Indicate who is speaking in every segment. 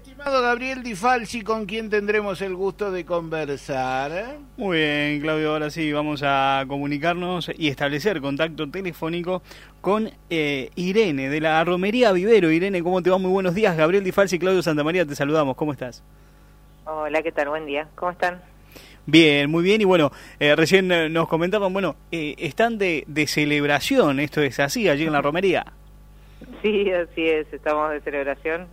Speaker 1: Estimado Gabriel Di Falsi, con quien tendremos el gusto de conversar.
Speaker 2: Muy bien, Claudio, ahora sí vamos a comunicarnos y establecer contacto telefónico con Irene, de la Romería Vivero. Irene, ¿cómo te va? Muy buenos días. Gabriel Di Falsi y Claudio Santamaría, te saludamos. ¿Cómo estás?
Speaker 3: Hola, ¿qué tal? Buen día. ¿Cómo están?
Speaker 2: Bien, muy bien. Y bueno, recién nos comentaban, están de celebración, ¿esto es así, allí en la Romería?
Speaker 3: Sí, así es, estamos de celebración.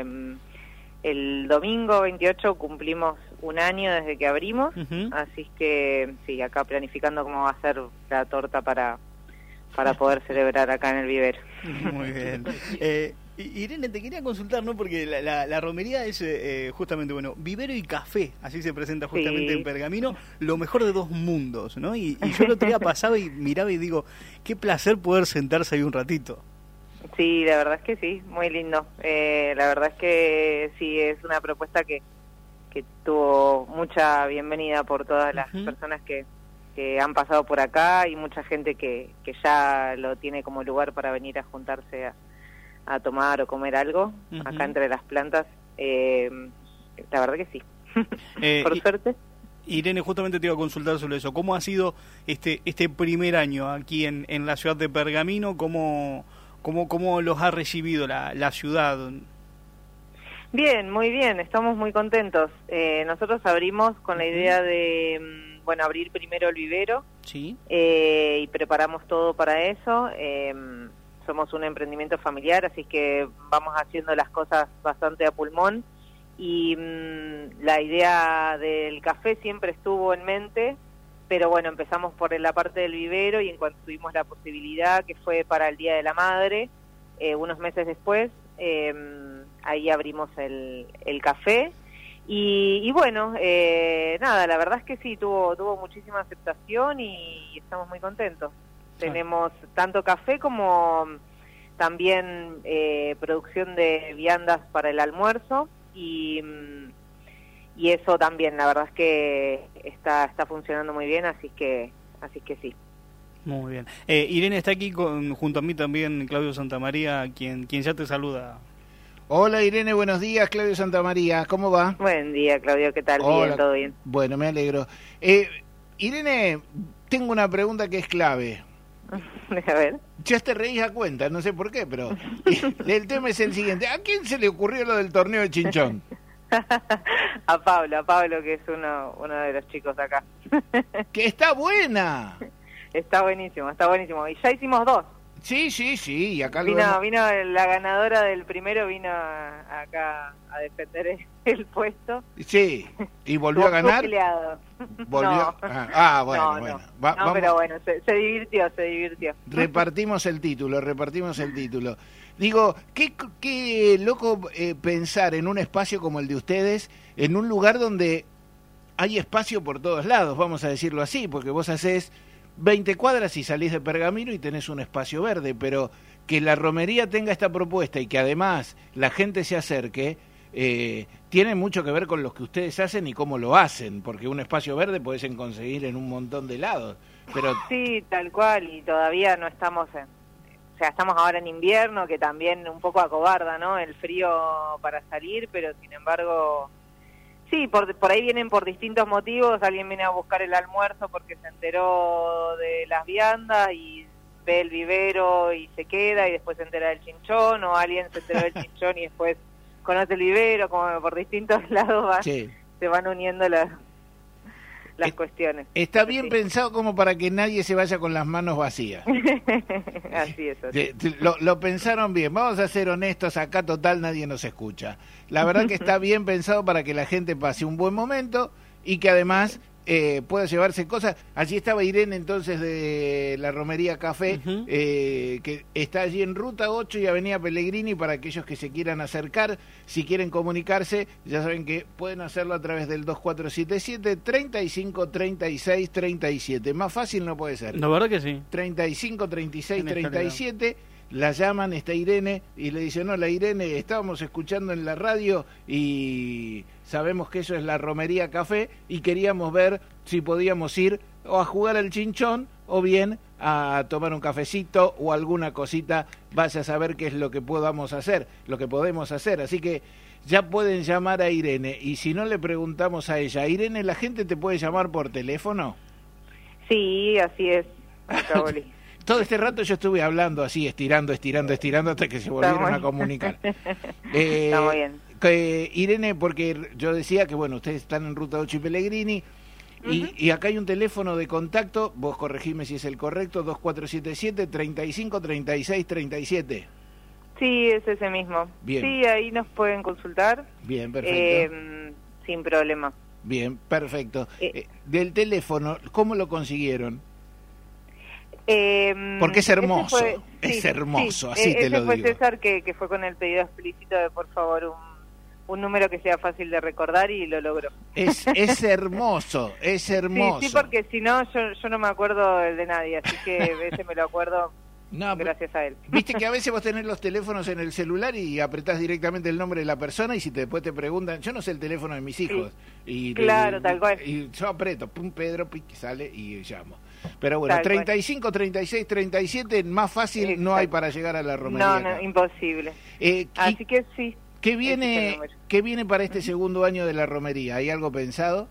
Speaker 3: El domingo 28 cumplimos un año desde que abrimos, así que sí, acá planificando cómo va a ser la torta para poder celebrar acá en el vivero.
Speaker 2: Muy bien. Irene, te quería consultar, ¿no? Porque la romería es justamente, vivero y café, así se presenta justamente en Pergamino, lo mejor de dos mundos, ¿no? Y yo el otro día pasaba y miraba y digo, qué placer poder sentarse ahí un ratito.
Speaker 3: Sí, la verdad es que sí, muy lindo. La verdad es que sí, es una propuesta que tuvo mucha bienvenida por todas las personas que han pasado por acá y mucha gente que ya lo tiene como lugar para venir a juntarse a tomar o comer algo acá entre las plantas. La verdad que sí, por suerte.
Speaker 2: Irene, justamente te iba a consultar sobre eso. ¿Cómo ha sido este primer año aquí en la ciudad de Pergamino? ¿Cómo los ha recibido la ciudad?
Speaker 3: Bien, muy bien, estamos muy contentos. Nosotros abrimos con la idea de, abrir primero el vivero.
Speaker 2: Sí.
Speaker 3: Y preparamos todo para eso. Somos un emprendimiento familiar, así que vamos haciendo las cosas bastante a pulmón. Y la idea del café siempre estuvo en mente, pero bueno, empezamos por la parte del vivero y en cuanto tuvimos la posibilidad, que fue para el Día de la Madre, unos meses después, ahí abrimos el café. Y bueno, nada, la verdad es que sí, tuvo muchísima aceptación y estamos muy contentos. Tenemos tanto café como también producción de viandas para el almuerzo y eso también, la verdad es que está funcionando muy bien, así que sí.
Speaker 2: Muy bien. Irene está aquí junto a mí también Claudio Santamaría, quien ya te saluda.
Speaker 1: Hola Irene, buenos días. Claudio Santamaría, ¿cómo va?
Speaker 3: Buen día, Claudio, ¿qué tal?
Speaker 1: Hola.
Speaker 3: Bien, todo bien.
Speaker 1: Bueno, me alegro. Irene, tengo una pregunta que es clave.
Speaker 3: A ver.
Speaker 1: Ya te reís a cuenta, no sé por qué, pero el tema es el siguiente. ¿A quién se le ocurrió lo del torneo de chinchón?
Speaker 3: A Pablo, que es uno de los chicos acá.
Speaker 1: ¡Que está buena!
Speaker 3: Está buenísimo. Y ya hicimos dos.
Speaker 1: Sí, y acá
Speaker 3: vino la ganadora del primero, vino acá a defender el puesto.
Speaker 1: Sí, ¿y volvió a ganar? ¿Volvió?
Speaker 3: No.
Speaker 1: Bueno.
Speaker 3: No,
Speaker 1: vamos.
Speaker 3: pero bueno, se divirtió.
Speaker 1: Repartimos el título. Digo, qué loco pensar en un espacio como el de ustedes, en un lugar donde hay espacio por todos lados, vamos a decirlo así, porque vos hacés 20 cuadras y salís de Pergamino y tenés un espacio verde, pero que la romería tenga esta propuesta y que además la gente se acerque, tiene mucho que ver con lo que ustedes hacen y cómo lo hacen, porque un espacio verde podés conseguir en un montón de lados. Pero
Speaker 3: sí, tal cual, y todavía no estamos estamos ahora en invierno, que también un poco acobarda, ¿no? El frío para salir, pero sin embargo, sí, por ahí vienen por distintos motivos. Alguien viene a buscar el almuerzo porque se enteró de las viandas y ve el vivero y se queda y después se entera del chinchón, o alguien se enteró del chinchón y después conoce el vivero, como por distintos lados se van uniendo las cuestiones.
Speaker 1: Está bien pensado como para que nadie se vaya con las manos vacías.
Speaker 3: Así es.
Speaker 1: Lo pensaron bien. Vamos a ser honestos, acá total nadie nos escucha. La verdad que está bien pensado para que la gente pase un buen momento y que además pueda llevarse cosas. Allí estaba Irene entonces de la Romería Café, que está allí en Ruta 8 y Avenida Pellegrini, para aquellos que se quieran acercar. Si quieren comunicarse, ya saben que pueden hacerlo a través del 2477-3536-37. Más fácil no puede ser.
Speaker 2: La verdad que sí.
Speaker 1: 3536-37. La llaman, está Irene, y le dicen: hola Irene, estábamos escuchando en la radio y sabemos que eso es la Romería Café y queríamos ver si podíamos ir o a jugar al chinchón o bien a tomar un cafecito o alguna cosita. Vaya a saber qué es lo que podemos hacer. Así que ya pueden llamar a Irene. Y si no, le preguntamos a ella. Irene, ¿la gente te puede llamar por teléfono?
Speaker 3: Sí, así es. Caoli.
Speaker 1: Todo este rato yo estuve hablando así, estirando, hasta que se volvieron a comunicar.
Speaker 3: Está muy bien.
Speaker 1: Irene, porque yo decía que, bueno, ustedes están en Ruta 8 y Pellegrini, y acá hay un teléfono de contacto, vos corregime si es el correcto, 2477-353637.
Speaker 3: Sí, es ese mismo.
Speaker 1: Bien.
Speaker 3: Sí, ahí nos pueden consultar.
Speaker 1: Bien, perfecto.
Speaker 3: Sin problema.
Speaker 1: Bien, perfecto. Del teléfono, ¿cómo lo consiguieron? Porque es hermoso, así te lo digo.
Speaker 3: Ese fue César que fue con el pedido explícito de por favor un número que sea fácil de recordar y lo logró.
Speaker 1: Es hermoso, es hermoso.
Speaker 3: Sí, porque si no, yo no me acuerdo el de nadie, así que ese me lo acuerdo gracias a él.
Speaker 1: Viste que a veces vos tenés los teléfonos en el celular y apretás directamente el nombre de la persona y si después te preguntan, yo no sé el teléfono de mis hijos.
Speaker 3: Sí. Claro, tal cual.
Speaker 1: Y yo aprieto, pum, Pedro, sale y llamo. Pero bueno, 35, 36, 37, más fácil. Exacto. No hay para llegar a la romería.
Speaker 3: No, imposible. Así que sí.
Speaker 1: ¿Qué viene para este segundo año de la romería? ¿Hay algo pensado?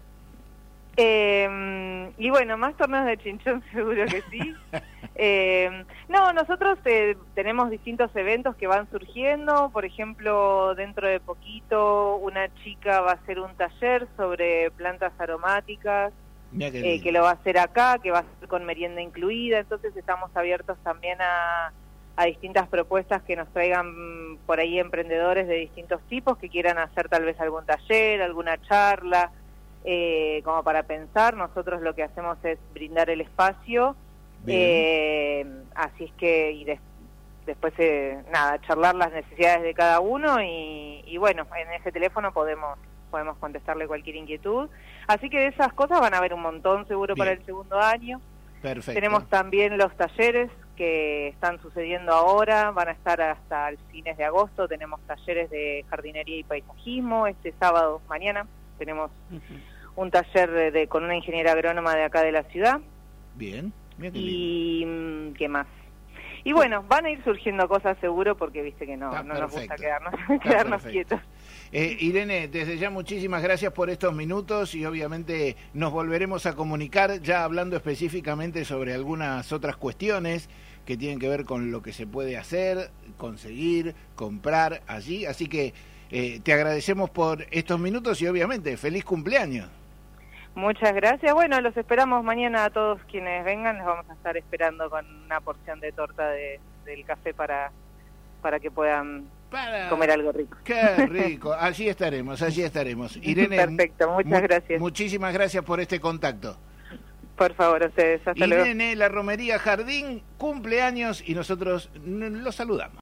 Speaker 3: Y bueno, más torneos de chinchón seguro que sí. No, nosotros tenemos distintos eventos que van surgiendo. Por ejemplo, dentro de poquito una chica va a hacer un taller sobre plantas aromáticas. Que lo va a hacer acá, que va a ser con merienda incluida. Entonces estamos abiertos también a distintas propuestas que nos traigan por ahí emprendedores de distintos tipos que quieran hacer tal vez algún taller, alguna charla, como para pensar. Nosotros lo que hacemos es brindar el espacio, así es que después charlar las necesidades de cada uno y bueno, en ese teléfono podemos contestarle cualquier inquietud. Así que de esas cosas van a haber un montón seguro para el segundo año.
Speaker 1: Perfecto.
Speaker 3: Tenemos también los talleres que están sucediendo ahora, van a estar hasta el fines de agosto. Tenemos talleres de jardinería y paisajismo. Este sábado, mañana, tenemos un taller con una ingeniera agrónoma de acá de la ciudad.
Speaker 1: Bien.
Speaker 3: Y ¿qué más? Y bueno, van a ir surgiendo cosas seguro porque viste que no nos gusta quedarnos quietos.
Speaker 1: Irene, desde ya muchísimas gracias por estos minutos y obviamente nos volveremos a comunicar ya hablando específicamente sobre algunas otras cuestiones que tienen que ver con lo que se puede hacer, conseguir, comprar allí. Así que te agradecemos por estos minutos y obviamente feliz cumpleaños.
Speaker 3: Muchas gracias. Bueno, los esperamos mañana a todos quienes vengan. Les vamos a estar esperando con una porción de torta del café para que puedan comer algo rico.
Speaker 1: ¡Qué rico! Allí estaremos. Irene,
Speaker 3: perfecto, muchas gracias.
Speaker 1: Muchísimas gracias por este contacto.
Speaker 3: Por favor, a ustedes. Hasta luego.
Speaker 1: Irene, la Romería Jardín, cumpleaños y nosotros lo saludamos.